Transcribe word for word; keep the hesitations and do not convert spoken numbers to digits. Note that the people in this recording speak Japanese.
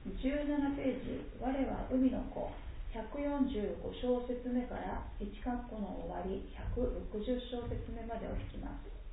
じゅうななページ、我は海の子、ひゃくよんじゅうご小節目からいち括弧の終わりひゃくろくじゅう小節目までを引きます。